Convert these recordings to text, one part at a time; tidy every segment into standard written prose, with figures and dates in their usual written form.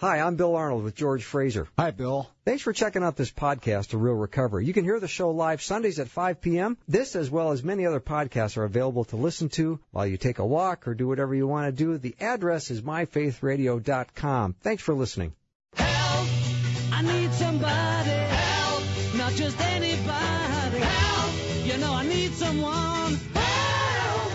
Hi, I'm Bill Arnold with George Fraser. Hi, Bill. Thanks for checking out this podcast, A Real Recovery. You can hear the show live Sundays at 5 p.m. This, as well as many other podcasts, are available to listen to while you take a walk or do whatever you want to do. The address is myfaithradio.com. Thanks for listening. Help! I need somebody. Help! Not just anybody. Help! You know I need someone. Help!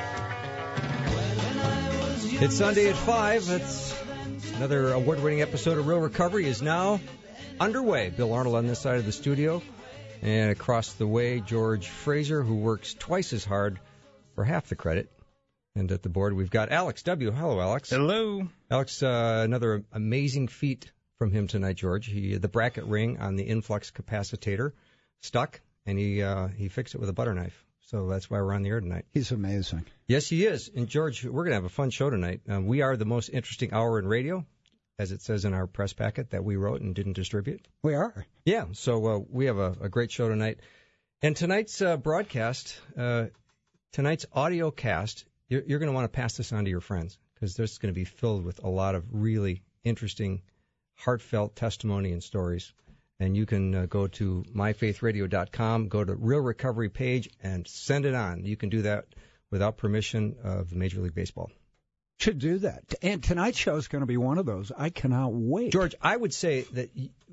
When I was young, It's Sunday at 5. It's another award-winning episode of Real Recovery is now underway. Bill Arnold on this side of the studio, and across the way, George Fraser, who works twice as hard for half the credit. And at the board, we've got Alex W. Hello, Alex. Hello. Alex, another amazing feat from him tonight, George. The bracket ring on the influx capacitator stuck, and he fixed it with a butter knife. So that's why we're on the air tonight. He's amazing. Yes, he is. And, George, we're going to have a fun show tonight. We are the most interesting hour in radio, as it says in our press packet that we wrote and didn't distribute. We are. Yeah, so we have a great show tonight. And tonight's broadcast, tonight's audio cast, you're going to want to pass this on to your friends, because this is going to be filled with a lot of really interesting, heartfelt testimony and stories. And you can go to myfaithradio.com, go to Real Recovery page, and send it on. You can do that without permission of Major League Baseball. Should do that. And tonight's show is going to be one of those. I cannot wait. George, I would say that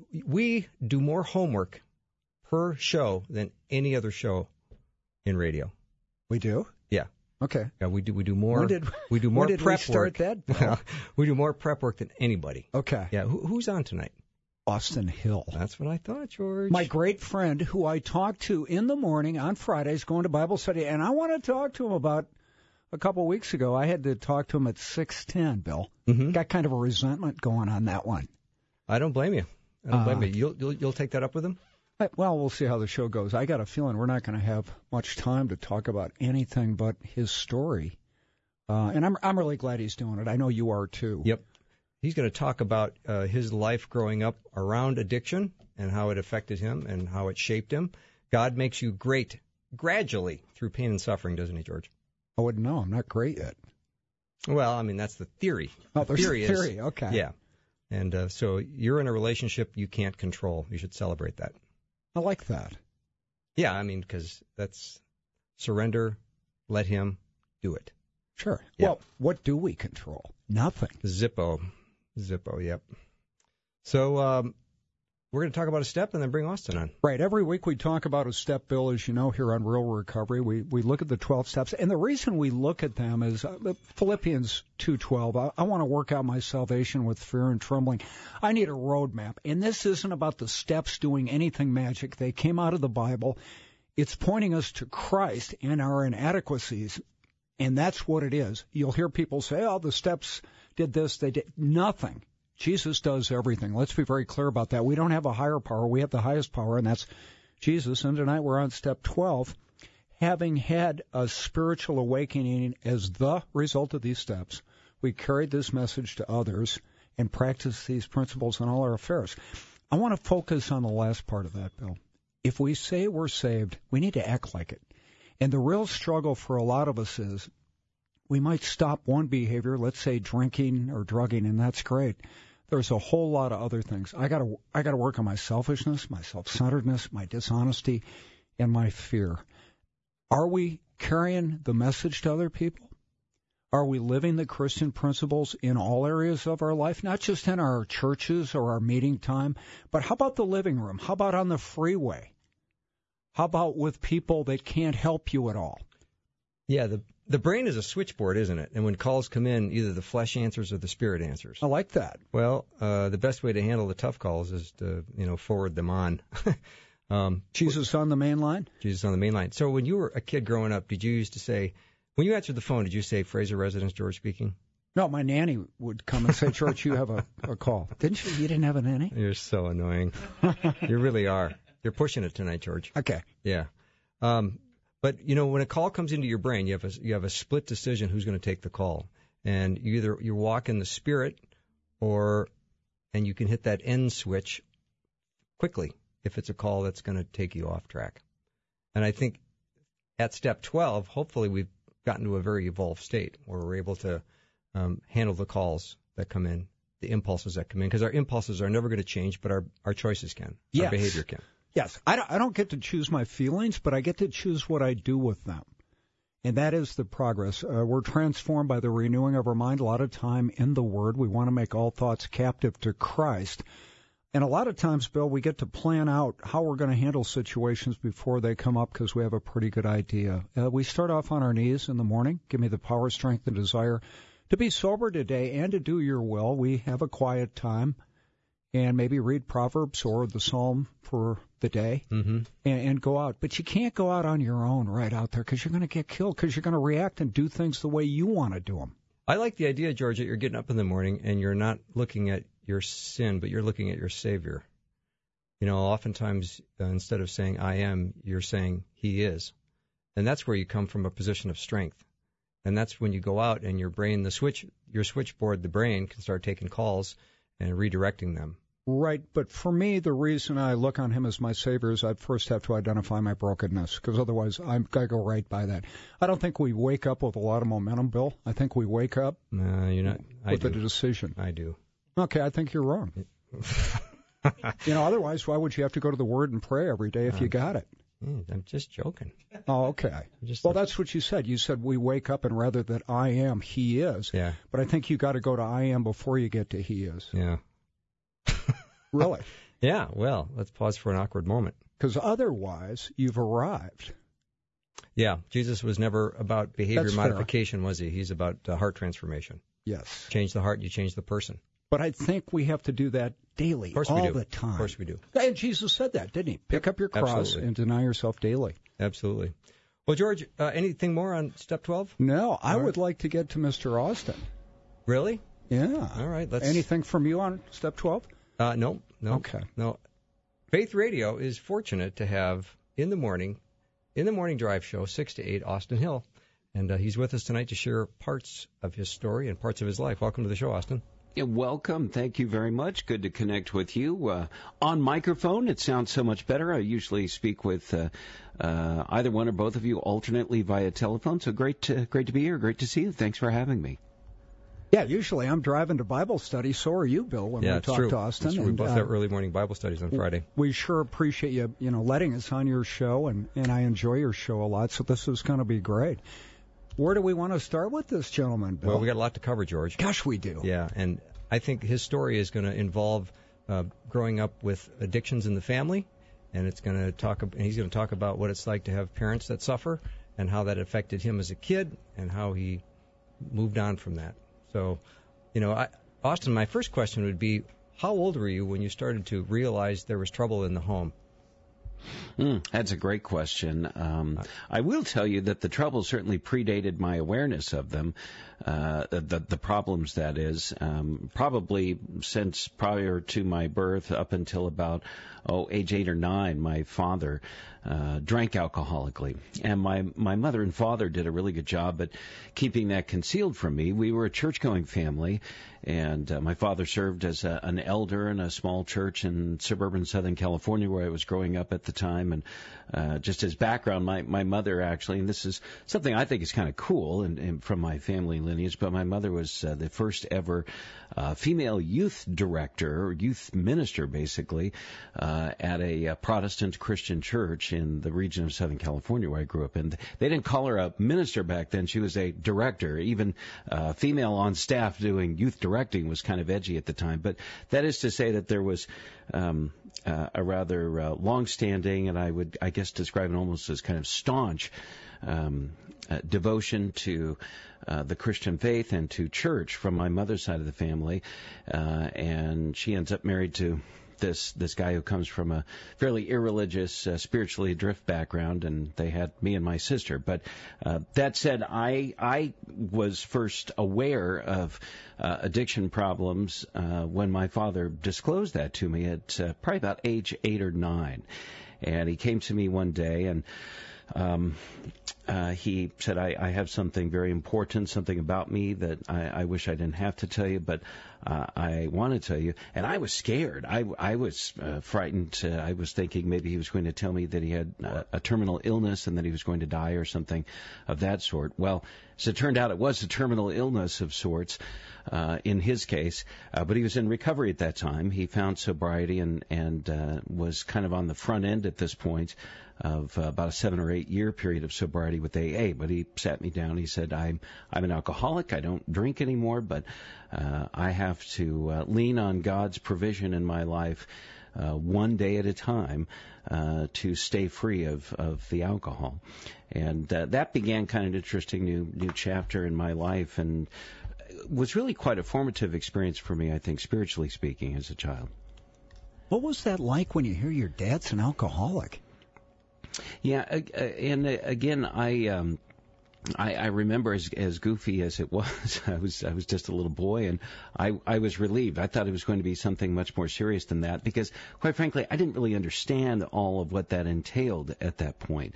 we do more homework per show than any other show in radio. We do? Yeah. Okay. Yeah, we do more. We do more prep work. That? We do more prep work than anybody. Okay. Yeah. Who's on tonight? Austin Hill. That's what I thought, George. My great friend who I talk to in the morning on Fridays going to Bible study, and I want to talk to him about a couple of weeks ago. I had to talk to him at 6:10, Bill. Mm-hmm. Got kind of a resentment going on that one. I don't blame you. I don't blame you. You'll take that up with him? Well, we'll see how the show goes. I got a feeling we're not going to have much time to talk about anything but his story. And I'm really glad he's doing it. I know you are too. Yep. He's going to talk about his life growing up around addiction and how it affected him and how it shaped him. God makes you great gradually through pain and suffering, doesn't he, George? I wouldn't know. I'm not great yet. Well, I mean, that's the theory. Oh, there's theory a theory. Okay. Yeah. And so you're in a relationship you can't control. You should celebrate that. I like that. Yeah, I mean, because that's surrender, let him do it. Sure. Yeah. Well, what do we control? Nothing. Zippo, yep. So we're going to talk about a step and then bring Austin on. Right. Every week we talk about a step, Bill, as you know, here on Real Recovery. We look at the 12 steps. And the reason we look at them is Philippians 2:12. I want to work out my salvation with fear and trembling. I need a roadmap. And this isn't about the steps doing anything magic. They came out of the Bible. It's pointing us to Christ and our inadequacies. And that's what it is. You'll hear people say, oh, the steps did this, they did nothing. Jesus does everything. Let's be very clear about that. We don't have a higher power. We have the highest power, and that's Jesus. And tonight we're on step 12. Having had a spiritual awakening as the result of these steps, we carried this message to others and practice these principles in all our affairs. I want to focus on the last part of that, Bill. If we say we're saved, we need to act like it. And the real struggle for a lot of us is we might stop one behavior, let's say drinking or drugging, and that's great. There's a whole lot of other things. I got to work on my selfishness, my self-centeredness, my dishonesty, and my fear. Are we carrying the message to other people? Are we living the Christian principles in all areas of our life, not just in our churches or our meeting time, but how about the living room? How about on the freeway? How about with people that can't help you at all? Yeah, the brain is a switchboard, isn't it? And when calls come in, either the flesh answers or the spirit answers. I like that. Well, the best way to handle the tough calls is to, forward them on. Jesus on the main line? Jesus on the main line. So when you were a kid growing up, did you used to say, when you answered the phone, did you say, Fraser Residence, George speaking? No, my nanny would come and say, George, you have a call. Didn't you? You didn't have a nanny? You're so annoying. You really are. You're pushing it tonight, George. Okay. Yeah. But, when a call comes into your brain, you have a split decision who's going to take the call. And you walk in the spirit and you can hit that end switch quickly if it's a call that's going to take you off track. And I think at step 12, hopefully we've gotten to a very evolved state where we're able to handle the calls that come in the impulses that come in, because our impulses are never going to change, but our choices can. Yes. Our behavior can. Yes, I don't get to choose my feelings, but I get to choose what I do with them. And that is the progress. We're transformed by the renewing of our mind. A lot of time in the Word, we want to make all thoughts captive to Christ. And a lot of times, Bill, we get to plan out how we're going to handle situations before they come up because we have a pretty good idea. We start off on our knees in the morning. Give me the power, strength, and desire to be sober today and to do your will. We have a quiet time and maybe read Proverbs or the Psalm for the day and go out. But you can't go out on your own right out there because you're going to get killed, because you're going to react and do things the way you want to do them. I like the idea, George, that you're getting up in the morning and you're not looking at your sin, but you're looking at your Savior. You know, oftentimes instead of saying I am, you're saying He is. And that's where you come from a position of strength. And that's when you go out and your brain, your switchboard, the brain, can start taking calls and redirecting them. Right, but for me, the reason I look on Him as my Savior is I first have to identify my brokenness, because otherwise I'm going to go right by that. I don't think we wake up with a lot of momentum, Bill. I think we wake up you're not. with a decision. I do. Okay, I think you're wrong. Otherwise, why would you have to go to the Word and pray every day if you got it? I'm just joking. Oh, okay. That's what you said. You said we wake up and rather that I am, He is. Yeah. But I think you got to go to I am before you get to He is. Yeah. Really? Yeah, well, let's pause for an awkward moment. Because otherwise, you've arrived. Yeah, Jesus was never about behavior That's modification, fair. was He? He's about heart transformation. Yes. Change the heart, you change the person. But I think we have to do that daily, all the time. Of course we do. And Jesus said that, didn't He? Pick up your cross Absolutely. and deny yourself daily. Absolutely. Well, George, anything more on step 12? No, I would like to get to Mr. Austin. Really? Yeah. All right. Anything from you on step 12? No. Okay. No. Faith Radio is fortunate to have in the morning drive show 6 to 8 Austin Hill, and he's with us tonight to share parts of his story and parts of his life. Welcome to the show, Austin. Yeah, welcome. Thank you very much. Good to connect with you. On microphone, it sounds so much better. I usually speak with either one or both of you alternately via telephone. So great to be here. Great to see you. Thanks for having me. Yeah, usually I'm driving to Bible study. So are you, Bill, when we talk to Austin. It's true. We both have early morning Bible studies on Friday. We sure appreciate you, letting us on your show, and I enjoy your show a lot. So this is going to be great. Where do we want to start with this gentleman, Bill? Well, we got a lot to cover, George. Gosh, we do. Yeah, and I think his story is going to involve growing up with addictions in the family, and he's going to talk about what it's like to have parents that suffer and how that affected him as a kid and how he moved on from that. So, Austin, my first question would be, how old were you when you started to realize there was trouble in the home? That's a great question. I will tell you that the trouble certainly predated my awareness of them, the problems, that is, probably since prior to my birth up until about age 8 or 9. My father drank alcoholically, and my mother and father did a really good job at keeping that concealed from me. We were a church-going family, and my father served as an elder in a small church in suburban Southern California where I was growing up at the time. And just as background, my mother actually, and this is something I think is kind of cool and from my family lineage, but my mother was the first ever female youth director, or youth minister, basically, at a Protestant Christian church in the region of Southern California where I grew up. And they didn't call her a minister back then. She was a director. Even female on staff doing youth directing was kind of edgy at the time. But that is to say that there was a rather long-standing, and I guess describe it almost as kind of staunch devotion to the Christian faith and to church from my mother's side of the family. And she ends up married to this guy who comes from a fairly irreligious, spiritually adrift background, and they had me and my sister. But that said, I was first aware of addiction problems when my father disclosed that to me at probably about age 8 or 9. And he came to me one day, and he said, I have something very important, something about me that I wish I didn't have to tell you, but I want to tell you, and I was scared. I was frightened. I was thinking maybe he was going to tell me that he had a terminal illness and that he was going to die or something of that sort. Well, as it turned out, it was a terminal illness of sorts in his case, but he was in recovery at that time. He found sobriety and was kind of on the front end at this point of about a 7 or 8 year period of sobriety with AA. But he sat me down. He said, I'm an alcoholic. I don't drink anymore, but I have to lean on God's provision in my life one day at a time to stay free of the alcohol. And that began kind of an interesting new chapter in my life, and was really quite a formative experience for me, I think, spiritually speaking, as a child. What was that like when you hear your dad's an alcoholic? Yeah, and again, I remember as goofy as it was, I was just a little boy, and I was relieved. I thought it was going to be something much more serious than that, because, quite frankly, I didn't really understand all of what that entailed at that point.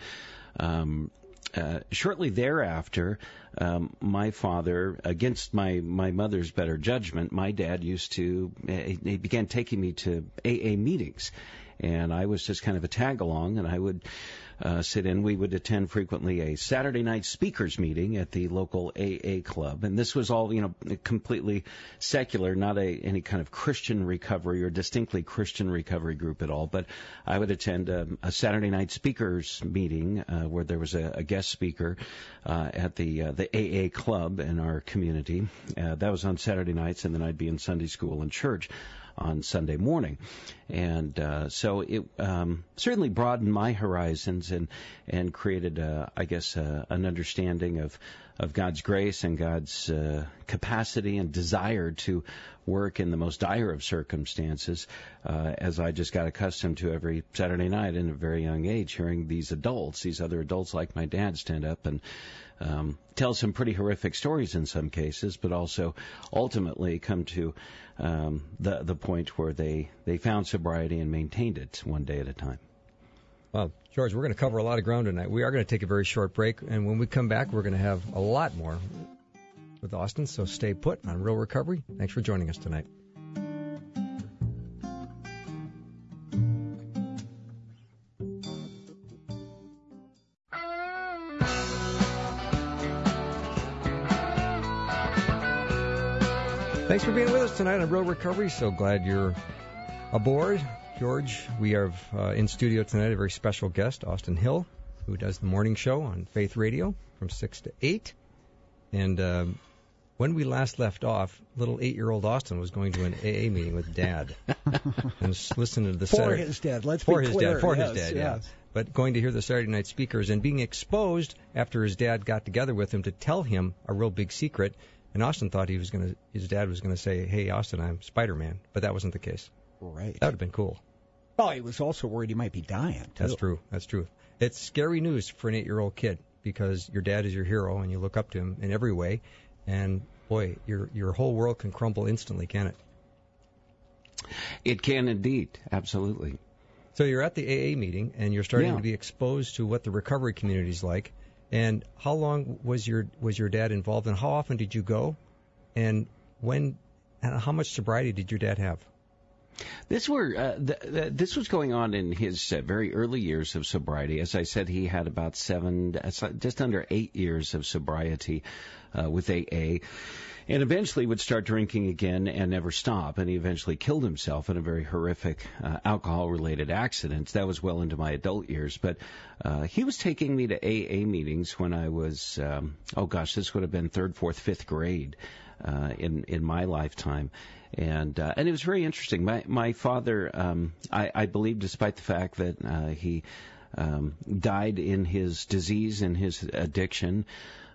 Shortly thereafter, my father, against my mother's better judgment, my dad he began taking me to AA meetings. And I was just kind of a tag-along, and I would sit in. We would attend frequently a Saturday night speakers meeting at the local AA club. And this was all, completely secular, not any kind of Christian recovery or distinctly Christian recovery group at all. But I would attend a Saturday night speakers meeting where there was a guest speaker at the AA club in our community. That was on Saturday nights, and then I'd be in Sunday school and church on Sunday morning. And so it certainly broadened my horizons and created, an understanding of God's grace and God's capacity and desire to work in the most dire of circumstances, as I just got accustomed to every Saturday night in a very young age, hearing these other adults like my dad stand up and tell some pretty horrific stories in some cases, but also ultimately come to the point where they found sobriety and maintained it one day at a time. Well, George, we're going to cover a lot of ground tonight. We are going to take a very short break, and when we come back, we're going to have a lot more with Austin, so stay put on Real Recovery. Thanks for joining us tonight. Thanks for being with us tonight on Real Recovery. So glad you're aboard. George, we have in studio tonight a very special guest, Austin Hill, who does the morning show on Faith Radio from 6 to 8. And when we last left off, little 8-year-old Austin was going to an AA meeting with Dad. And listening to the Saturday. For his dad, let's be clear. For his dad, yeah. But going to hear the Saturday night speakers and being exposed after his dad got together with him to tell him a real big secret. And Austin thought his dad was going to say, "Hey, Austin, I'm Spider-Man," but that wasn't the case. Right. That would have been cool. Oh, he was also worried he might be dying, too. That's true. It's scary news for an 8-year-old kid, because your dad is your hero and you look up to him in every way. And, boy, your whole world can crumble instantly, can it? It can indeed. Absolutely. So you're at the AA meeting, and you're starting to be exposed to what the recovery community is like. And how long was your dad involved, and how often did you go? And how much sobriety did your dad have? This was going on in his very early years of sobriety. As I said, he had about just under 8 years of sobriety with AA, and eventually would start drinking again and never stop. And he eventually killed himself in a very horrific alcohol-related accident. That was well into my adult years. But he was taking me to AA meetings when I was, this would have been 3rd, 4th, 5th grade in my lifetime. And it was very interesting. My father, I believe, despite the fact that he died in his disease and his addiction,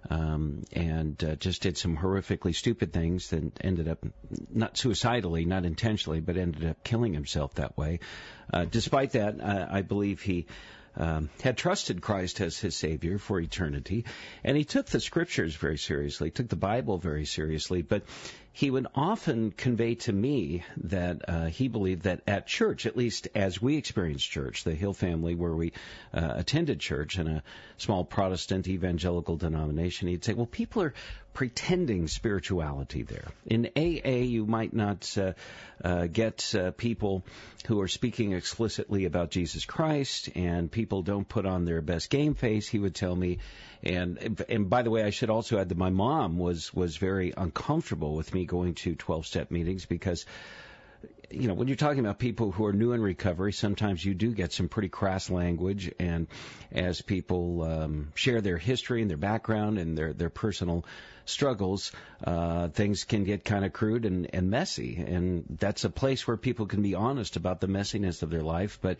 and just did some horrifically stupid things that ended up, not suicidally, not intentionally, but ended up killing himself that way. Despite that, I believe he had trusted Christ as his Savior for eternity, and he took the Scriptures very seriously, took the Bible very seriously, but he would often convey to me that he believed that at church, at least as we experienced church, the Hill family where we attended church in a small Protestant evangelical denomination, he'd say, well, people are pretending spirituality there. In AA, you might not get people who are speaking explicitly about Jesus Christ, and people don't put on their best game face, he would tell me. And by the way, I should also add that my mom was very uncomfortable with me going to 12-step meetings because, you know, when you're talking about people who are new in recovery, sometimes you do get some pretty crass language, and as people share their history and their background and their personal struggles, things can get kind of crude and messy, and that's a place where people can be honest about the messiness of their life. But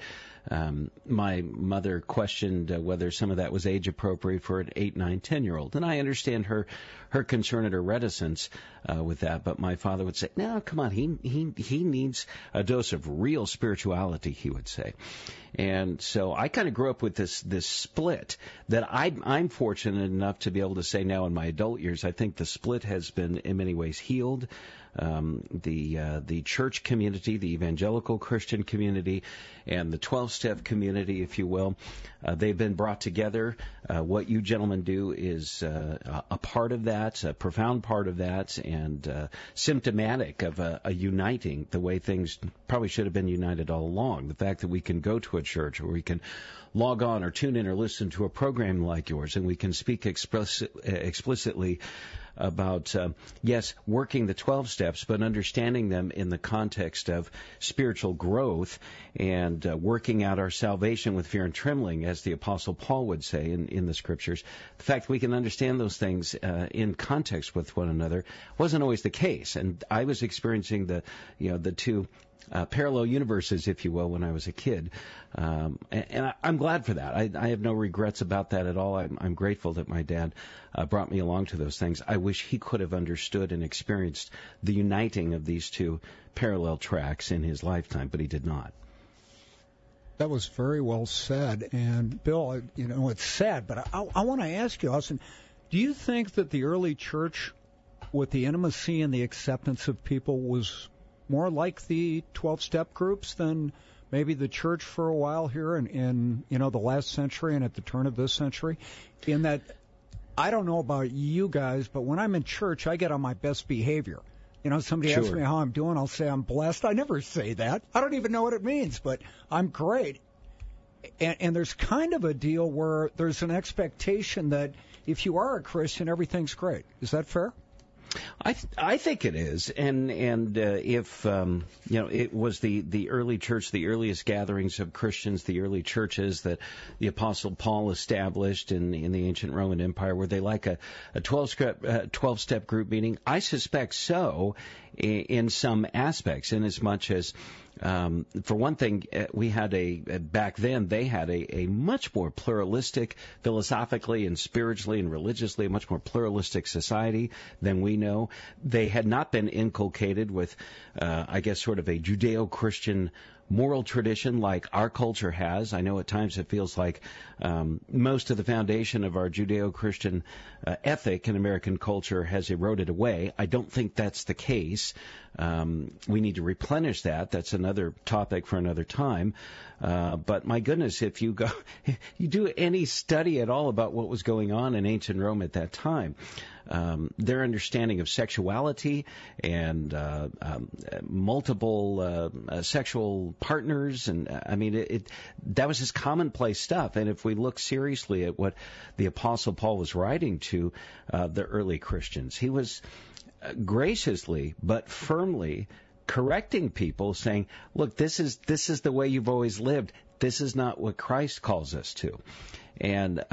my mother questioned whether some of that was age appropriate for an 8, 9, 10-year-old, and I understand her concern and her reticence with that. But my father would say, "No, come on, he needs a dose of real spirituality," he would say. And so I kind of grew up with this split that I'm fortunate enough to be able to say now in my adult years. I think the split has been in many ways healed. The church community, the evangelical Christian community, and the 12-step community, if you will, they've been brought together. What you gentlemen do is a part of that, a profound part of that, and symptomatic of a uniting the way things probably should have been united all along. The fact that we can go to a church, or we can log on or tune in or listen to a program like yours, and we can speak explicitly about, yes, working the 12 steps, but understanding them in the context of spiritual growth and working out our salvation with fear and trembling, as the Apostle Paul would say in the Scriptures. The fact that we can understand those things in context with one another wasn't always the case, and I was experiencing the two parallel universes, if you will, when I was a kid. And I'm glad for that. I have no regrets about that at all. I'm grateful that my dad brought me along to those things. I wish he could have understood and experienced the uniting of these two parallel tracks in his lifetime, but he did not. That was very well said. And, Bill, it's sad, but I want to ask you, Austin, do you think that the early church, with the intimacy and the acceptance of people, was more like the 12-step groups than maybe the church for a while here in the last century and at the turn of this century? In that, I don't know about you guys, but when I'm in church, I get on my best behavior. Somebody asks me how I'm doing, I'll say I'm blessed. I never say that. I don't even know what it means, but I'm great. And there's kind of a deal where there's an expectation that if you are a Christian, everything's great. Is that fair? I think it is, and if it was the early church, the earliest gatherings of Christians, the early churches that the Apostle Paul established in the ancient Roman Empire, were they like a 12-step group meeting? I suspect so, in some aspects, in as much as, for one thing, we had back then they had a much more pluralistic, philosophically and spiritually and religiously, a much more pluralistic society than we know. They had not been inculcated with, I guess, sort of a Judeo-Christian moral tradition like our culture has. I know at times it feels like most of the foundation of our Judeo-Christian ethic in American culture has eroded away. I don't think that's the case. We need to replenish that. That's another topic for another time. But my goodness, if you do any study at all about what was going on in ancient Rome at that time, their understanding of sexuality and multiple sexual partners, and I mean, that was just commonplace stuff. And if we look seriously at what the Apostle Paul was writing to the early Christians, he was graciously but firmly correcting people, saying, look, this is the way you've always lived. This is not what Christ calls us to. And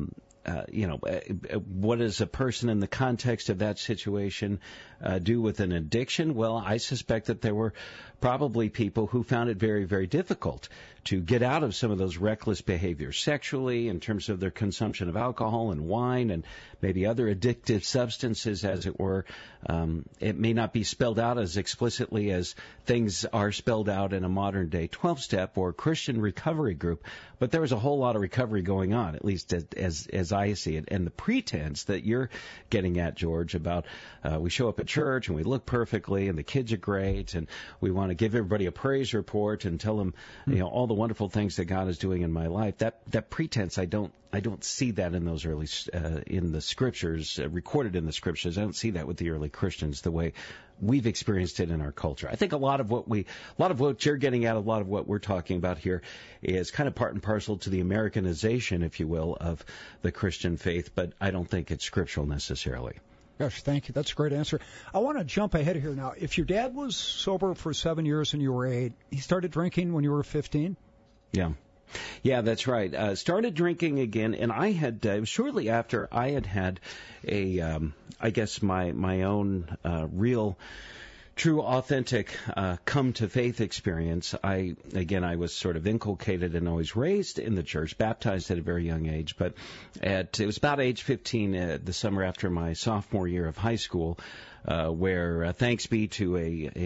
what does a person in the context of that situation do with an addiction? Well, I suspect that there were probably people who found it very, very difficult to get out of some of those reckless behaviors sexually, in terms of their consumption of alcohol and wine and maybe other addictive substances, as it were. It may not be spelled out as explicitly as things are spelled out in a modern-day 12-step or Christian recovery group, but there was a whole lot of recovery going on, at least as I see it. And the pretense that you're getting at, George, about we show up at church and we look perfectly and the kids are great and we want to give everybody a praise report and tell them, all the wonderful things that God is doing in my life. That pretense, I don't see that in those early in the scriptures, recorded in the scriptures. I don't see that with the early Christians the way we've experienced it in our culture. I think a lot of what you're getting at, a lot of what we're talking about here is kind of part and parcel to the Americanization, if you will, of the Christian faith, but I don't think it's scriptural necessarily. Gosh, thank you. That's a great answer. I want to jump ahead here now. If your dad was sober for 7 years and you were 8, he started drinking when you were 15? Yeah, that's right. Started drinking again, and I had it was shortly after I had a, I guess my own real, true, authentic come to faith experience. I was sort of inculcated and always raised in the church, baptized at a very young age. But it was about age 15, the summer after my sophomore year of high school, where thanks be to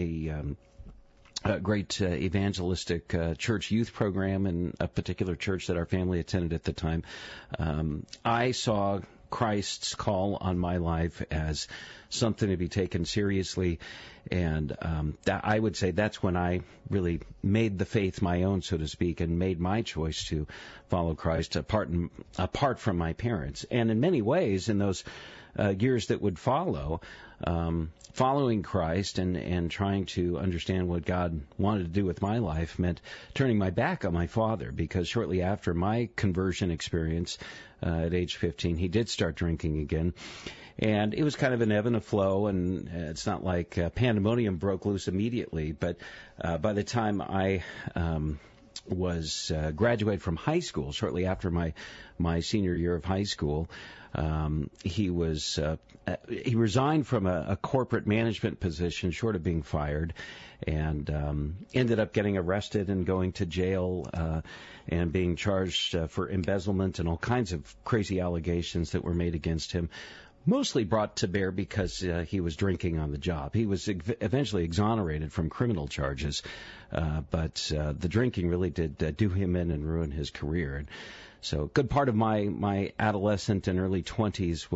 a great evangelistic church youth program in a particular church that our family attended at the time, I saw Christ's call on my life as something to be taken seriously, and that I would say that's when I really made the faith my own, so to speak, and made my choice to follow Christ apart from my parents. And in many ways, in those years that would follow, following Christ and trying to understand what God wanted to do with my life meant turning my back on my father, because shortly after my conversion experience at age 15, he did start drinking again. And it was kind of an ebb and a flow, and it's not like pandemonium broke loose immediately, but by the time I was graduated from high school, shortly after my senior year of high school, he resigned from a corporate management position, short of being fired, and ended up getting arrested and going to jail and being charged for embezzlement and all kinds of crazy allegations that were made against him, mostly brought to bear because he was drinking on the job. He was eventually exonerated from criminal charges, but the drinking really did do him in and ruin his career. And so a good part of my adolescent years and early 20s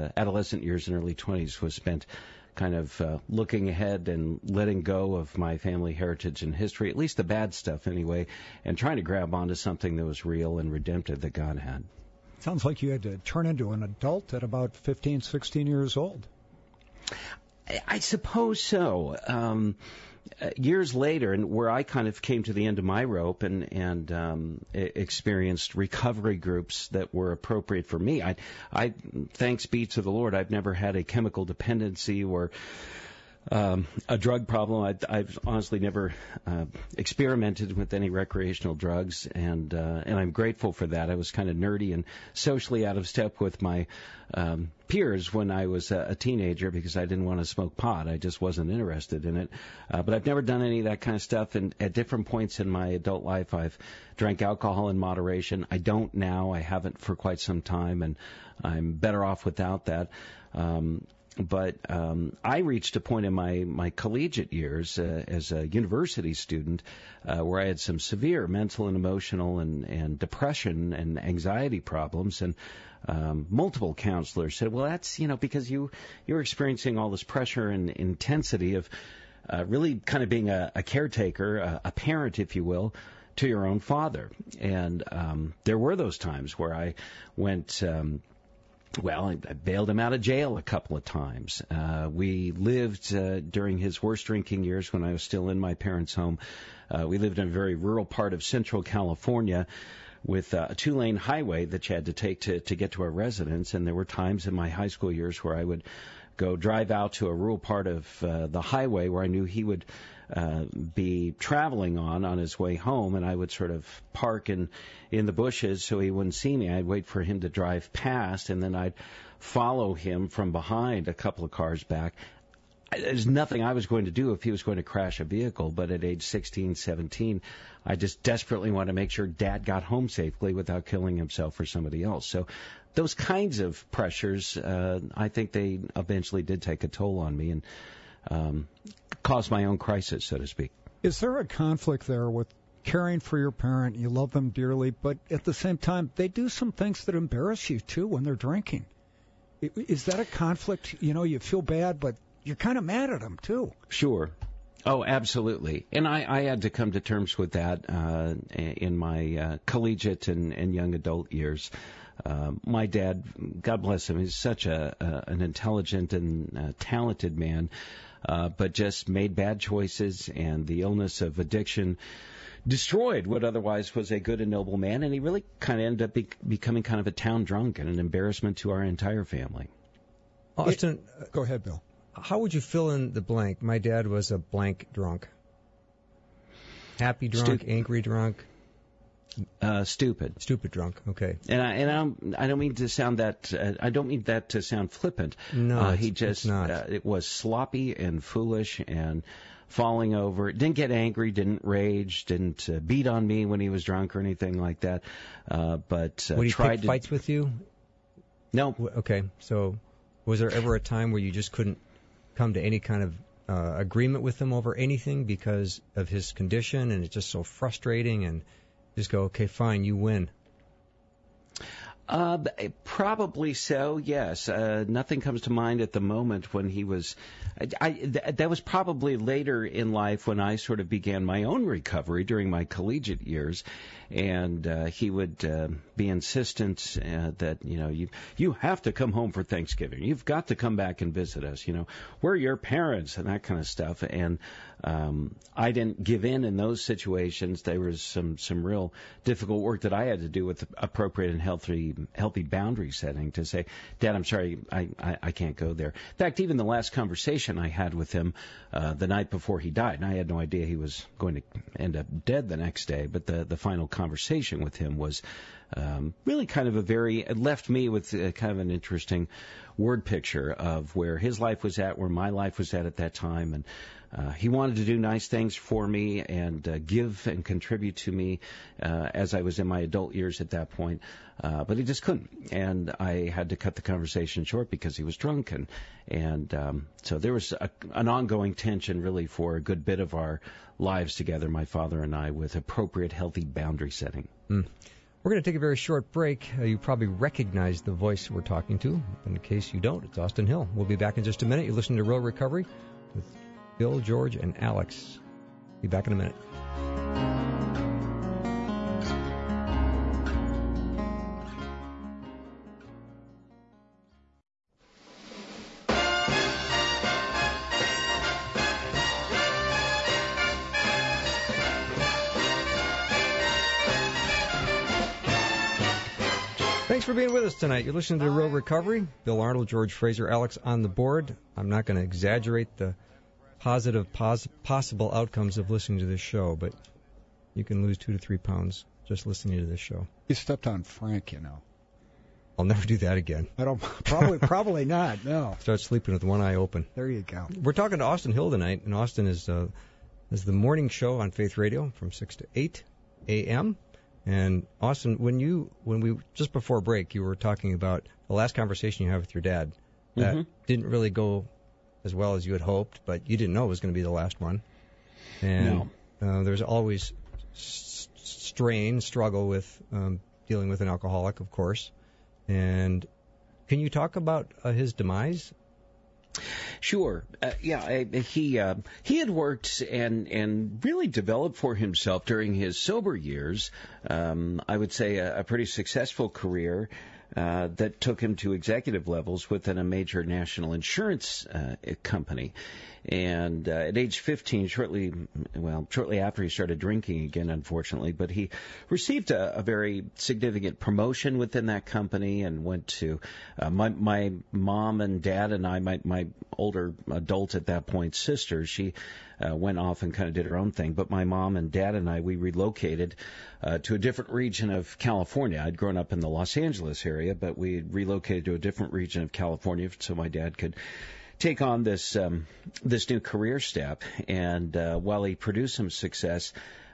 was spent kind of looking ahead and letting go of my family heritage and history, at least the bad stuff anyway, and trying to grab onto something that was real and redemptive that God had. Sounds like you had to turn into an adult at about 15, 16 years old. I suppose so. Years later, and where I kind of came to the end of my rope and experienced recovery groups that were appropriate for me. I thanks be to the Lord, I've never had a chemical dependency or a drug problem. I've honestly never experimented with any recreational drugs, and I'm grateful for that. I was kind of nerdy and socially out of step with my peers when I was a teenager because I didn't want to smoke pot. I just wasn't interested in it. But I've never done any of that kind of stuff, and at different points in my adult life, I've drank alcohol in moderation. I don't now. I haven't for quite some time, and I'm better off without that. But I reached a point in my collegiate years as a university student where I had some severe mental and emotional and depression and anxiety problems, and multiple counselors said, well, that's, because you're experiencing all this pressure and intensity of really kind of being a caretaker, a parent, if you will, to your own father. And there were those times where I went... I bailed him out of jail a couple of times. We lived during his worst drinking years when I was still in my parents' home. We lived in a very rural part of central California with a 2-lane highway that you had to take to get to our residence. And there were times in my high school years where I would go drive out to a rural part of the highway where I knew he would be traveling on his way home, and I would sort of park in the bushes so he wouldn't see me. I'd wait for him to drive past, and then I'd follow him from behind a couple of cars back. There's nothing I was going to do if he was going to crash a vehicle, but at age 16, 17, I just desperately wanted to make sure Dad got home safely without killing himself or somebody else. So those kinds of pressures, I think they eventually did take a toll on me and caused my own crisis, so to speak. Is there a conflict there with caring for your parent, you love them dearly, but at the same time, they do some things that embarrass you, too, when they're drinking. Is that a conflict? You know, you feel bad, but you're kind of mad at them, too. Sure. Oh, absolutely. And I had to come to terms with that in my collegiate and young adult years. My dad, God bless him, he's such an intelligent and talented man, but just made bad choices, and the illness of addiction destroyed what otherwise was a good and noble man, and he really kind of ended up becoming kind of a town drunk and an embarrassment to our entire family. Austin, Go ahead, Bill. how would you fill in the blank? My dad was a blank drunk. Happy drunk, angry drunk. Stupid. Stupid drunk. Okay. And I don't mean to sound that I don't mean that to sound flippant. No, it's not. It was sloppy and foolish and falling over. Didn't get angry. Didn't rage. Didn't beat on me when he was drunk or anything like that. But would he tried pick to fights with you? No. Okay. So, was there ever a time where you just couldn't come to any kind of agreement with him over anything because of his condition, and it's just so frustrating, and just go, okay, fine, you win? Probably so, yes. Nothing comes to mind at the moment when he was... that was probably later in life when I sort of began my own recovery during my collegiate years. And he would be insistent that, you have to come home for Thanksgiving. You've got to come back and visit us. We're your parents and that kind of stuff. And I didn't give in those situations. There was some real difficult work that I had to do with appropriate and healthy boundary setting to say, Dad, I'm sorry, I can't go there. In fact, even the last conversation I had with him the night before he died, and I had no idea he was going to end up dead the next day, but the final conversation with him was really kind of it left me with kind of an interesting word picture of where his life was at, where my life was at that time, and he wanted to do nice things for me and give and contribute to me as I was in my adult years at that point, but he just couldn't, and I had to cut the conversation short because he was drunk, and so there was an ongoing tension really for a good bit of our lives together, my father and I, with appropriate, healthy boundary setting. We're going to take a very short break. You probably recognize the voice we're talking to. In case you don't, it's Austin Hill. We'll be back in just a minute. You're listening to Real Recovery with Bill, George, and Alex. Be back in a minute. Thanks for being with us tonight. You're listening to Real Recovery. Bill Arnold, George Fraser, Alex on the board. I'm not going to exaggerate the positive possible outcomes of listening to this show, but you can lose 2 to 3 pounds just listening to this show. You stepped on Frank, I'll never do that again. I don't. Probably not. No. Start sleeping with one eye open. There you go. We're talking to Austin Hill tonight, and Austin is the morning show on Faith Radio from 6 to 8 a.m. And Austin, when we just before break, you were talking about the last conversation you had with your dad. That didn't really go as well as you had hoped, but you didn't know it was going to be the last one. And there's always struggle with dealing with an alcoholic, of course. And can you talk about his demise? Sure. He had worked and really developed for himself during his sober years, I would say a pretty successful career that took him to executive levels within a major national insurance company. And at age 15, shortly after he started drinking again, unfortunately, but he received a very significant promotion within that company and went to my mom and dad and I, my older adult at that point sister, she went off and kind of did her own thing. But my mom and dad and I, we relocated to a different region of California. I'd grown up in the Los Angeles area, but we relocated to a different region of California so my dad could take on this new career step. And while he produced some success,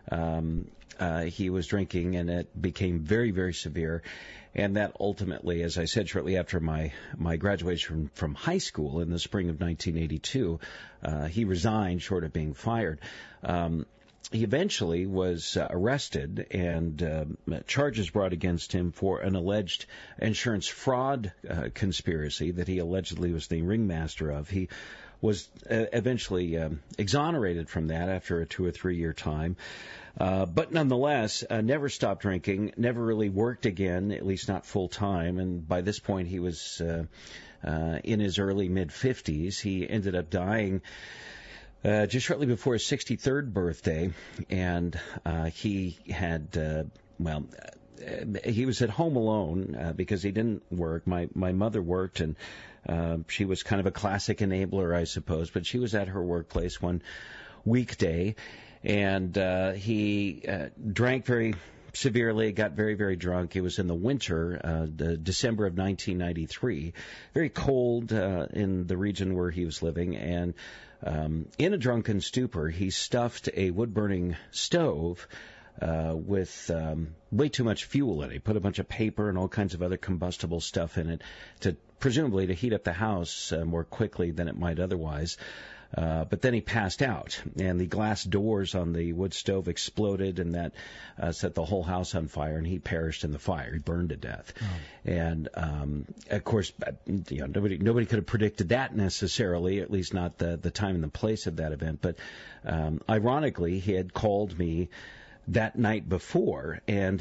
he was drinking, and it became very, very severe. And that ultimately, as I said, shortly after my graduation from high school in the spring of 1982, he resigned short of being fired. he eventually was arrested and charges brought against him for an alleged insurance fraud conspiracy that he allegedly was the ringmaster of. He was eventually exonerated from that after a 2 or 3 year time. But nonetheless, never stopped drinking, never really worked again, at least not full time. And by this point, he was in his early mid-50s. He ended up dying just shortly before his 63rd birthday. And he had, he was at home alone because he didn't work. My mother worked, and she was kind of a classic enabler, I suppose. But she was at her workplace one weekday, and he drank very severely, got very, very drunk. It was in the winter, December of 1993, very cold in the region where he was living, and in a drunken stupor, he stuffed a wood-burning stove with way too much fuel in it. He put a bunch of paper and all kinds of other combustible stuff in it, presumably to heat up the house more quickly than it might otherwise. But then he passed out, and the glass doors on the wood stove exploded, and that set the whole house on fire, and he perished in the fire. He burned to death. Oh. And, of course, nobody could have predicted that necessarily, at least not the time and the place of that event. But ironically, he had called me that night before, and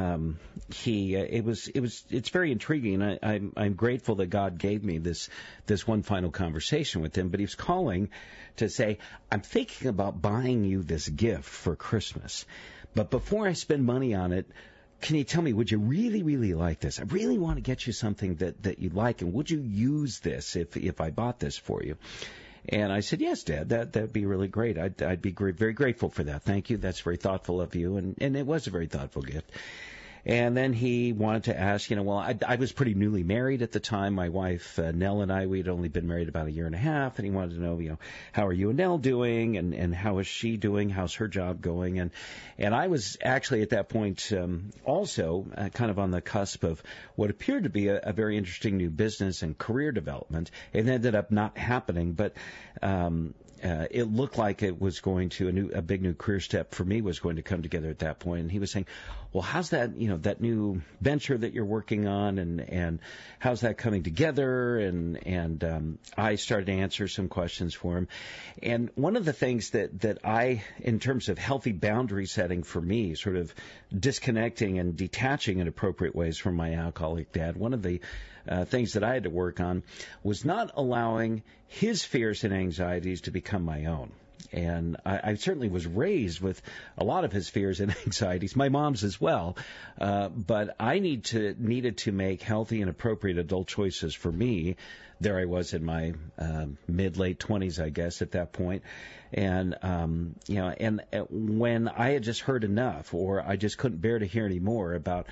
it's very intriguing. I'm grateful that God gave me this one final conversation with him. But he was calling to say, I'm thinking about buying you this gift for Christmas, but before I spend money on it, can you tell me, would you really, really like this? I really want to get you something that you'd like, and would you use this if I bought this for you? And I said, yes, Dad, that'd be really great. I'd be very grateful for that. Thank you. That's very thoughtful of you. And it was a very thoughtful gift. And then he wanted to ask, I was pretty newly married at the time. My wife, Nell, and I, we'd only been married about 1.5 years, and he wanted to know, how are you and Nell doing, and how is she doing? How's her job going? And I was actually at that point also kind of on the cusp of what appeared to be a very interesting new business and career development. It ended up not happening, but it looked like it was going to a big new career step for me was going to come together at that point. And he was saying, well, how's that, that new venture that you're working on, and how's that coming together? And I started to answer some questions for him. And one of the things that I, in terms of healthy boundary setting for me, sort of disconnecting and detaching in appropriate ways from my alcoholic dad, one of the things that I had to work on was not allowing his fears and anxieties to become my own. And I certainly was raised with a lot of his fears and anxieties, my mom's as well. But I needed to make healthy and appropriate adult choices for me. There I was in my mid-late 20s, I guess, at that point. And, and when I had just heard enough, or I just couldn't bear to hear any more about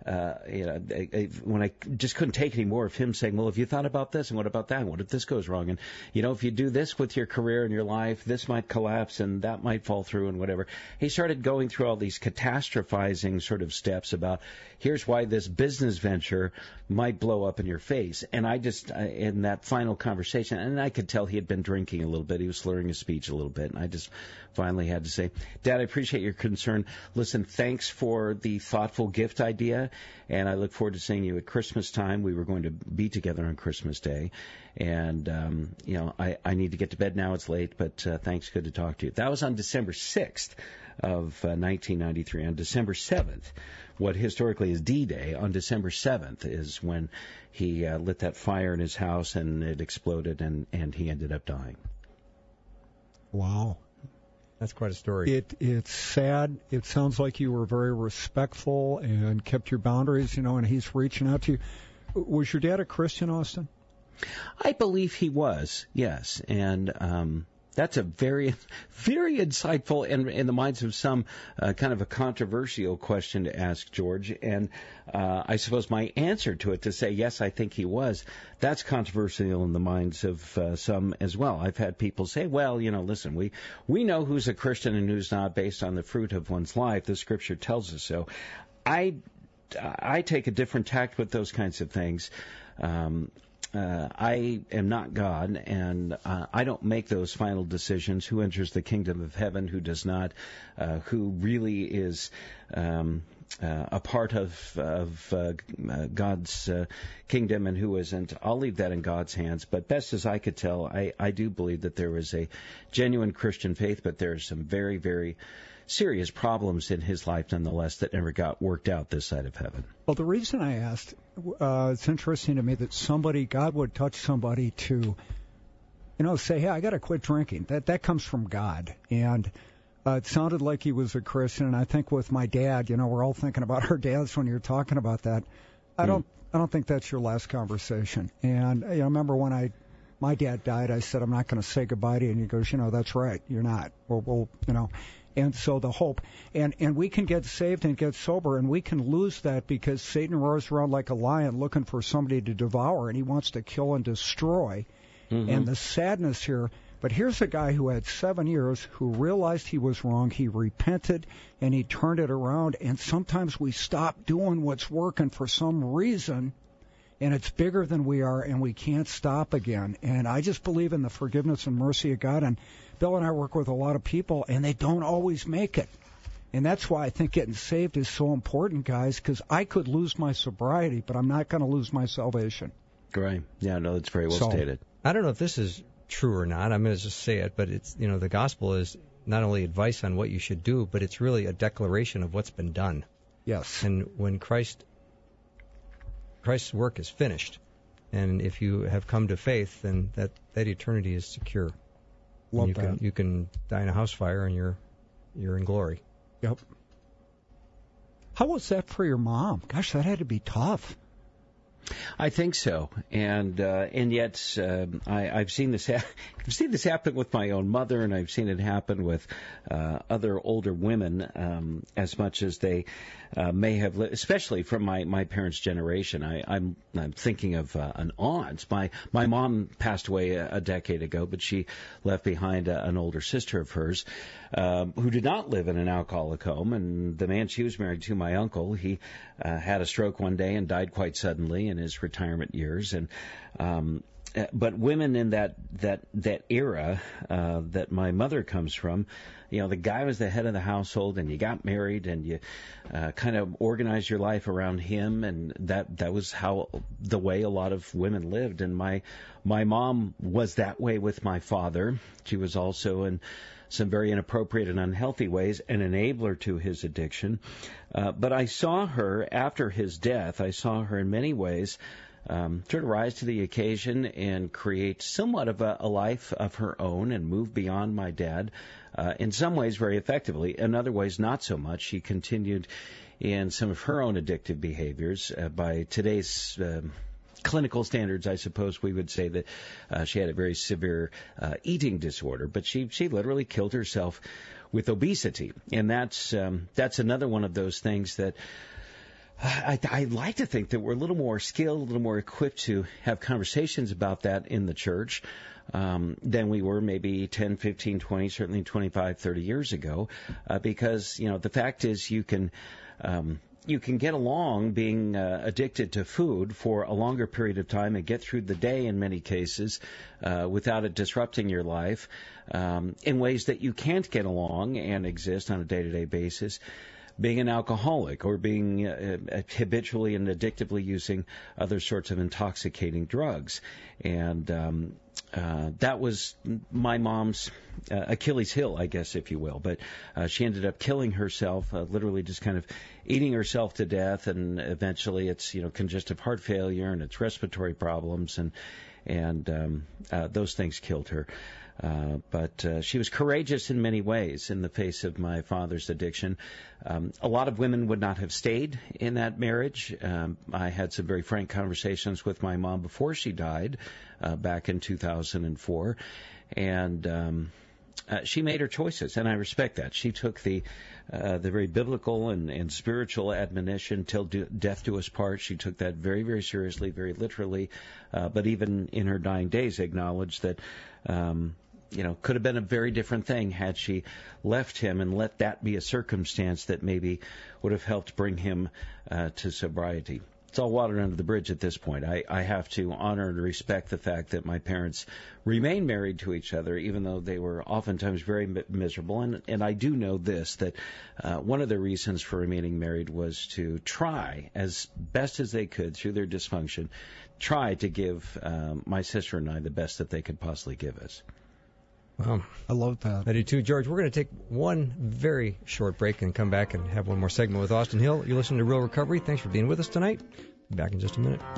when I just couldn't take any more of him saying, well, have you thought about this, and what about that, and what if this goes wrong, and if you do this with your career and your life, this might collapse and that might fall through and whatever. He started going through all these catastrophizing sort of steps about here's why this business venture might blow up in your face. And I just in that final conversation, and I could tell he had been drinking a little bit, he was slurring his speech a little bit, and I just finally had to say, Dad, I appreciate your concern. Listen, thanks for the thoughtful gift idea, and I look forward to seeing you at Christmas time. We were going to be together on Christmas Day, and I need to get to bed now. It's late, but thanks. Good to talk to you. That was on December 6th of 1993. On December 7th, what historically is D-Day, on December 7th is when he lit that fire in his house, and it exploded, and he ended up dying. Wow. That's quite a story. It's sad. It sounds like you were very respectful and kept your boundaries, and he's reaching out to you. Was your dad a Christian, Austin? I believe he was, yes. And that's a very, very insightful and in the minds of some kind of a controversial question to ask, George. And I suppose my answer to it, to say, yes, I think he was, that's controversial in the minds of some as well. I've had people say, well, listen, we know who's a Christian and who's not based on the fruit of one's life. The Scripture tells us so. I take a different tact with those kinds of things. I am not God, and I don't make those final decisions. Who enters the kingdom of heaven? Who does not? Who really is a part of God's kingdom and who isn't? I'll leave that in God's hands. But best as I could tell, I do believe that there was a genuine Christian faith, but there are some very, very serious problems in his life nonetheless that never got worked out this side of heaven. Well, the reason I asked, it's interesting to me that God would touch somebody to, say, hey, I got to quit drinking. That comes from God. And it sounded like he was a Christian. And I think with my dad, we're all thinking about our dads when you're talking about that. I don't think that's your last conversation. And I remember when my dad died, I said, I'm not going to say goodbye to you. And he goes, that's right. You're not. We'll. And so the hope, and we can get saved and get sober, and we can lose that because Satan roars around like a lion looking for somebody to devour, and he wants to kill and destroy. Mm-hmm. And the sadness here, but here's a guy who had 7 years, who realized he was wrong, he repented, and he turned it around. And sometimes we stop doing what's working for some reason, and it's bigger than we are, and we can't stop again. And I just believe in the forgiveness and mercy of God. And Bill and I work with a lot of people, and they don't always make it. And that's why I think getting saved is so important, guys, because I could lose my sobriety, but I'm not going to lose my salvation. Right. Yeah, no, that's very well stated. I don't know if this is true or not. I'm going to just say it, but it's, the gospel is not only advice on what you should do, but it's really a declaration of what's been done. Yes. And when Christ's work is finished, and if you have come to faith, then that eternity is secure. You can die in a house fire and you're in glory. Yep. How was that for your mom? Gosh, that had to be tough. I think so, and yet I've seen this happen with my own mother, and I've seen it happen with other older women as much as they may have lived, especially from my parents' generation. I'm thinking of an aunt. My mom passed away a decade ago, but she left behind an older sister of hers who did not live in an alcoholic home, and the man she was married to, my uncle, he had a stroke one day and died quite suddenly in his retirement years. And but women in that era that my mother comes from, the guy was the head of the household, and you got married, and you kind of organized your life around him, and that was the way a lot of women lived. And my mom was that way with my father. She was also in some very inappropriate and unhealthy ways an enabler to his addiction. But I saw her after his death. I saw her in many ways sort of rise to the occasion and create somewhat of a life of her own and move beyond my dad, in some ways very effectively, in other ways not so much. She continued in some of her own addictive behaviors. By today's clinical standards, I suppose we would say that she had a very severe eating disorder, but she literally killed herself with obesity. And that's another one of those things that I like to think that we're a little more skilled, a little more equipped to have conversations about that in the church than we were maybe 10, 15, 20, certainly 25, 30 years ago, because, the fact is you can get along being addicted to food for a longer period of time and get through the day in many cases without it disrupting your life in ways that you can't get along and exist on a day-to-day basis being an alcoholic or being habitually and addictively using other sorts of intoxicating drugs. And that was my mom's Achilles heel, I guess, if you will. But she ended up killing herself, literally just kind of eating herself to death. And eventually it's, congestive heart failure and it's respiratory problems. And those things killed her. But she was courageous in many ways in the face of my father's addiction. A lot of women would not have stayed in that marriage. I had some very frank conversations with my mom before she died back in 2004. And she made her choices, and I respect that. She took the very biblical and spiritual admonition, till death do us part. She took that very, very seriously, very literally, but even in her dying days acknowledged that could have been a very different thing had she left him and let that be a circumstance that maybe would have helped bring him to sobriety. it's all water under the bridge at this point. I have to honor and respect the fact that my parents remained married to each other, even though they were oftentimes very miserable. And I do know this, that one of the reasons for remaining married was to try, as best as they could through their dysfunction, try to give my sister and I the best that they could possibly give us. Wow. I love that. I do too. George, we're going to take one very short break and come back and have one more segment with Austin Hill. You listen to Real Recovery. Thanks for being with us tonight. Be back in just a minute.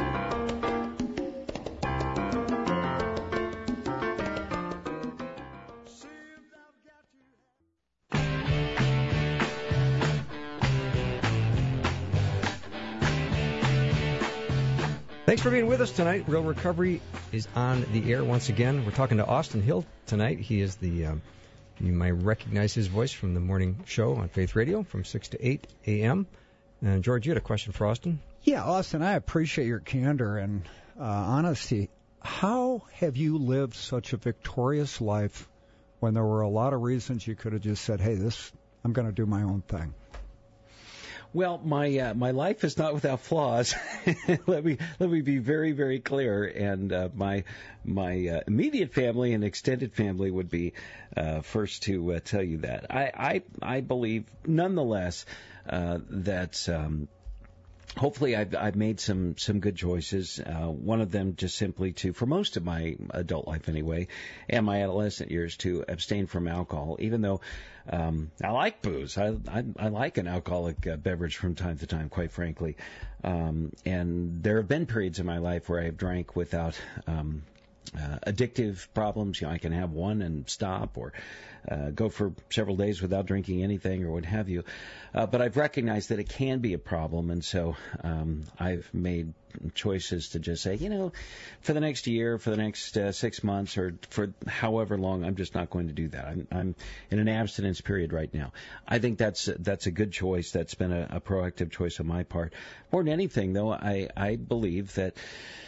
Thanks for being with us tonight. Real Recovery is on the air once again. We're talking to Austin Hill tonight. He is you might recognize his voice from the morning show on Faith Radio from 6 to 8 a.m. And George, you had a question for Austin? Yeah, Austin, I appreciate your candor and honesty. How have you lived such a victorious life when there were a lot of reasons you could have just said, hey, I'm going to do my own thing? Well, my life is not without flaws. let me be very, very clear. And my immediate family and extended family would be first to tell you that. I believe, nonetheless, that hopefully I've made some good choices. One of them just simply for most of my adult life anyway, and my adolescent years, to abstain from alcohol, even though I like booze. I like an alcoholic beverage from time to time, quite frankly. And there have been periods in my life where I have drank without addictive problems. I can have one and stop, or go for several days without drinking anything, or what have you. But I've recognized that it can be a problem, and so I've made choices to just say, for the next year, for the next 6 months, or for however long, I'm just not going to do that. I'm in an abstinence period right now. I think that's a good choice. That's been a proactive choice on my part. More than anything, though, I believe that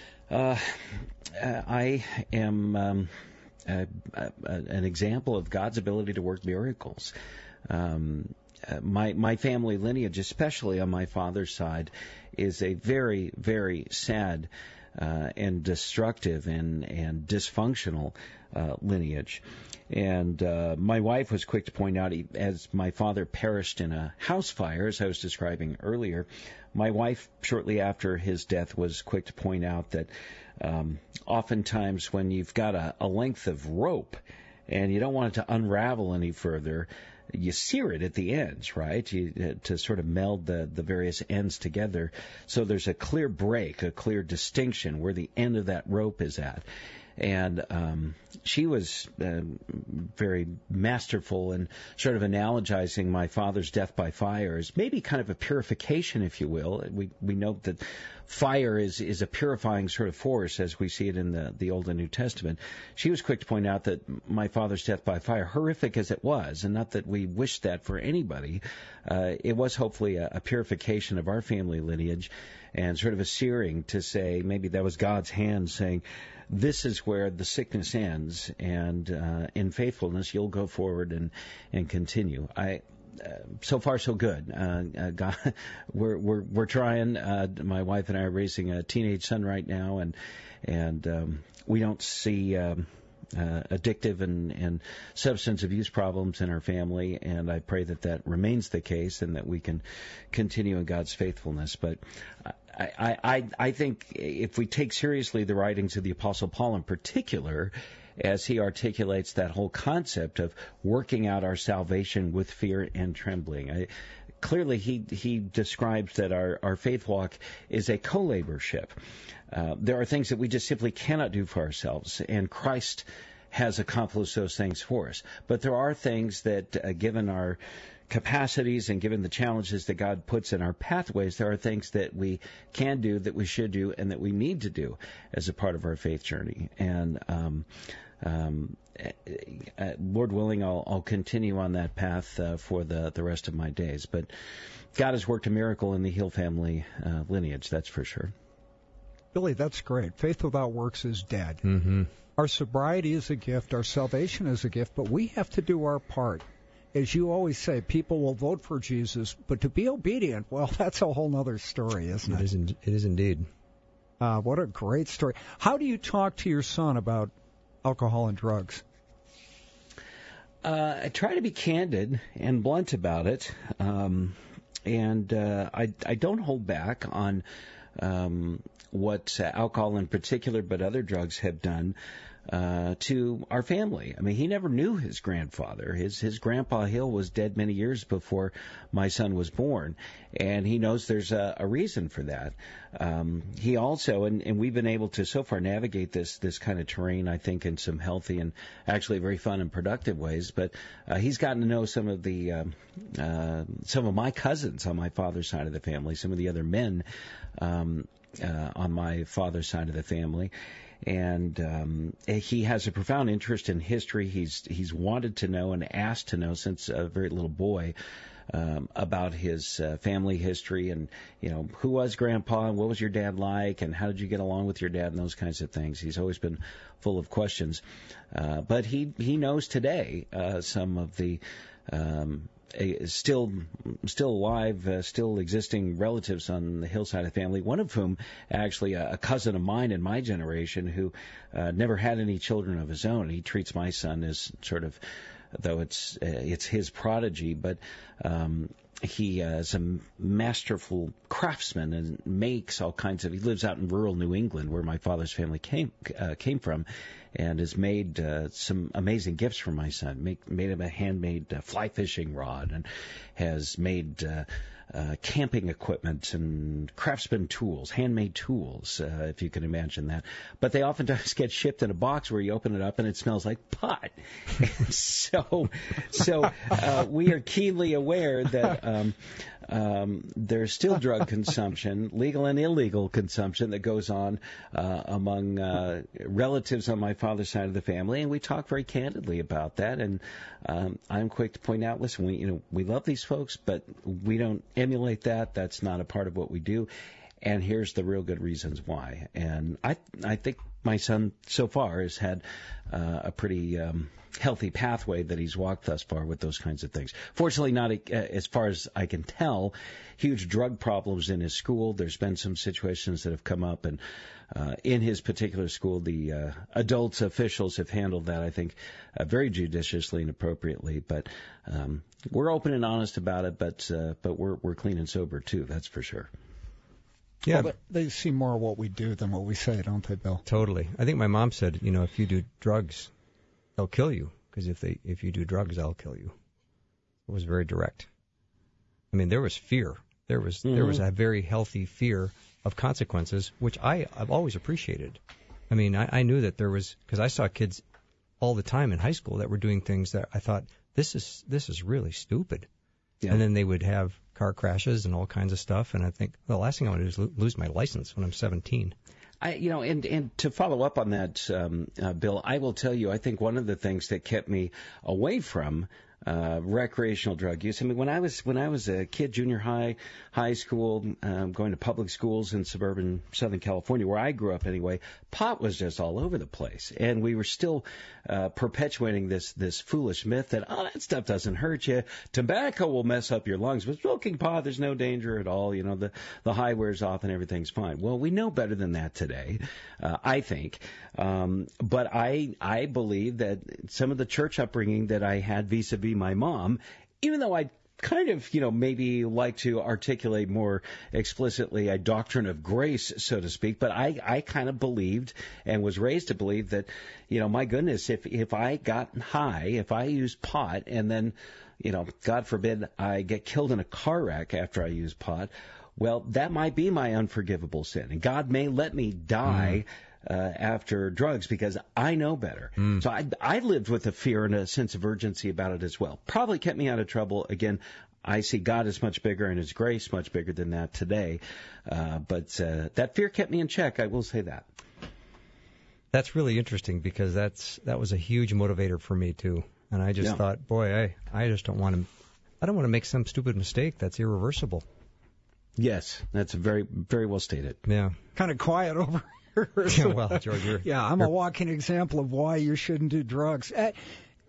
I am an example of God's ability to work miracles. My family lineage, especially on my father's side, is a very, very sad and destructive and dysfunctional lineage. And my wife was quick to point out, as my father perished in a house fire, as I was describing earlier, my wife, shortly after his death, was quick to point out that oftentimes when you've got a length of rope and you don't want it to unravel any further, you sear it at the ends, right, to sort of meld the various ends together, so there's a clear break, a clear distinction where the end of that rope is at. And she was very masterful in sort of analogizing my father's death by fire as maybe kind of a purification, if you will. We note that fire is a purifying sort of force, as we see it in the Old and New Testament. She was quick to point out that my father's death by fire, horrific as it was, and not that we wish that for anybody, it was hopefully a purification of our family lineage, and sort of a searing to say maybe that was God's hand saying, this is where the sickness ends, and in faithfulness you'll go forward and continue. So far so good. God, we're trying. My wife and I are raising a teenage son right now, and we don't see addictive and substance abuse problems in our family, and I pray that remains the case and that we can continue in God's faithfulness. But I think if we take seriously the writings of the Apostle Paul in particular, as he articulates that whole concept of working out our salvation with fear and trembling, clearly he describes that our faith walk is a co-laborship. There are things that we just simply cannot do for ourselves, and Christ has accomplished those things for us. But there are things that, given our capacities and given the challenges that God puts in our pathways, there are things that we can do, that we should do, and that we need to do as a part of our faith journey. And Lord willing, I'll continue on that path for the rest of my days. But God has worked a miracle in the Hill family lineage, that's for sure. Billy, that's great. Faith without works is dead. Mm-hmm. Our sobriety is a gift. Our salvation is a gift, but we have to do our part. as you always say, people will vote for Jesus, but to be obedient, well, that's a whole other story, isn't it? It is indeed. What a great story. How do you talk to your son about alcohol and drugs? I try to be candid and blunt about it, and I don't hold back on what alcohol in particular, but other drugs have done to our family. I mean, he never knew his grandfather. His grandpa Hill was dead many years before my son was born, and he knows there's a reason for that. He also, and we've been able to so far navigate this kind of terrain, I think, in some healthy and actually very fun and productive ways. But he's gotten to know some of my cousins on my father's side of the family, some of the other men on my father's side of the family. And he has a profound interest in history. He's wanted to know and asked to know since a very little boy about his family history and, who was Grandpa and what was your dad like and how did you get along with your dad and those kinds of things. He's always been full of questions. But he knows today some of the still alive, still existing relatives on the Hillside of the family, one of whom actually a cousin of mine in my generation who never had any children of his own. He treats my son as sort of, though it's his prodigy, but he is a masterful craftsman and makes all kinds of. He lives out in rural New England, where my father's family came from, and has made some amazing gifts for my son. Made him a handmade fly fishing rod, and has made camping equipment and craftsman tools, handmade tools, if you can imagine that. But they oftentimes get shipped in a box where you open it up and it smells like pot. So we are keenly aware that there's still drug consumption, legal and illegal consumption, that goes on among relatives on my father's side of the family, and we talk very candidly about that. And I'm quick to point out, listen, we love these folks, but we don't emulate that. That's not a part of what we do. And here's the real good reasons why. And I think my son so far has had a pretty healthy pathway that he's walked thus far with those kinds of things. Fortunately, not as far as I can tell, huge drug problems in his school. There's been some situations that have come up, and in his particular school, the adults officials have handled that, I think, very judiciously and appropriately. But we're open and honest about it, but we're clean and sober too. That's for sure. Yeah, well, they see more of what we do than what we say, don't they, Bill? Totally. I think my mom said, if you do drugs, they'll kill you, because if you do drugs, I'll kill you. It was very direct. I mean, there was fear. There was a very healthy fear of consequences, which I've always appreciated. I mean, I knew that there was, because I saw kids all the time in high school that were doing things that I thought, this is really stupid. Yeah. And then they would have car crashes and all kinds of stuff. And I think the last thing I want to do is lose my license when I'm 17. And to follow up on that, Bill, I will tell you, I think one of the things that kept me away from recreational drug use. I mean, when I was a kid, junior high school, going to public schools in suburban Southern California, where I grew up anyway, pot was just all over the place, and we were still perpetuating this foolish myth that that stuff doesn't hurt you. Tobacco will mess up your lungs, but smoking pot, there's no danger at all. The high wears off and everything's fine. Well, we know better than that today, I think. But I believe that some of the church upbringing that I had vis-a-vis my mom, even though I kind of, maybe like to articulate more explicitly a doctrine of grace, so to speak, but I kind of believed and was raised to believe that, my goodness, if I got high, if I used pot, and then, God forbid, I get killed in a car wreck after I use pot, well, that might be my unforgivable sin, and God may let me die after drugs, because I know better. So I lived with a fear and a sense of urgency about it as well. Probably kept me out of trouble. Again, I see God as much bigger and His grace much bigger than that today. But that fear kept me in check, I will say that. That's really interesting, because that was a huge motivator for me too. And I just thought, boy, I just don't want to make some stupid mistake that's irreversible. Yes, that's very, very well stated. Yeah. Kind of quiet over Yeah, well, George, I'm a walking example of why you shouldn't do drugs.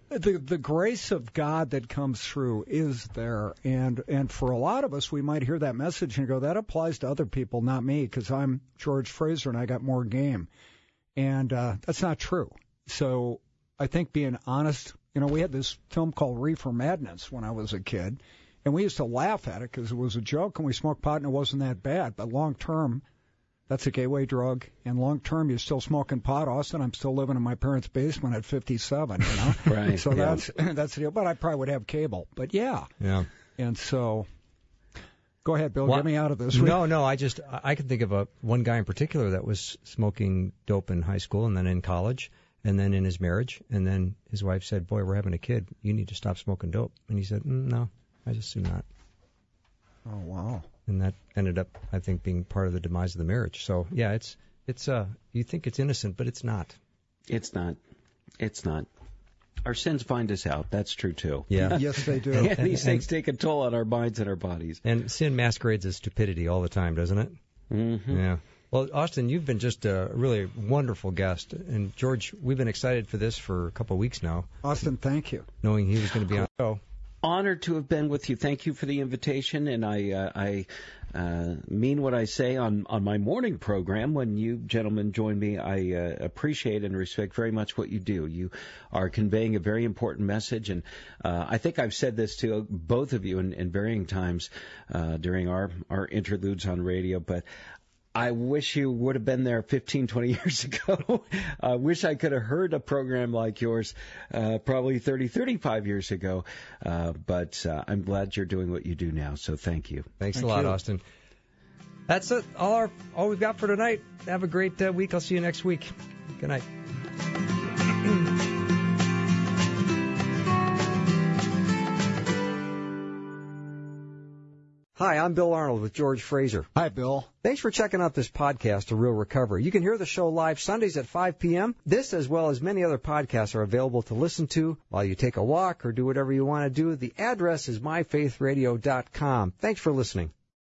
the grace of God that comes through is there, and for a lot of us, we might hear that message and go, that applies to other people, not me, because I'm George Fraser and I got more game, and that's not true. So I think being honest, we had this film called Reefer Madness when I was a kid, and we used to laugh at it because it was a joke, and we smoked pot and it wasn't that bad, but long term, that's a gateway drug, and long term, you're still smoking pot, Austin. I'm still living in my parents' basement at 57, Right. So that's the deal. But I probably would have cable. But yeah. And so, go ahead, Bill. Get me out of this. No. I can think of one guy in particular that was smoking dope in high school and then in college and then in his marriage, and then his wife said, "Boy, we're having a kid. You need to stop smoking dope." And he said, "No, I just do not." Oh wow. And that ended up, I think, being part of the demise of the marriage. So, yeah, it's you think it's innocent, but it's not. It's not. Our sins find us out. That's true, too. Yeah. Yes, they do. And these things take a toll on our minds and our bodies. And sin masquerades as stupidity all the time, doesn't it? Mm-hmm. Yeah. Well, Austin, you've been just a really wonderful guest. And, George, we've been excited for this for a couple of weeks now. Austin, thank you. Knowing he was going to be on the show. Honored to have been with you. Thank you for the invitation, and I mean what I say on my morning program when you gentlemen join me. I appreciate and respect very much what you do. You are conveying a very important message, and I think I've said this to both of you in varying times during our interludes on radio, but I wish you would have been there 15, 20 years ago. I wish I could have heard a program like yours probably 30, 35 years ago. But I'm glad you're doing what you do now, so thank you. Thanks a lot, Austin. That's it. All we've got for tonight. Have a great week. I'll see you next week. Good night. Hi, I'm Bill Arnold with George Fraser. Hi, Bill. Thanks for checking out this podcast, A Real Recovery. You can hear the show live Sundays at 5 p.m. This, as well as many other podcasts, are available to listen to while you take a walk or do whatever you want to do. The address is myfaithradio.com. Thanks for listening.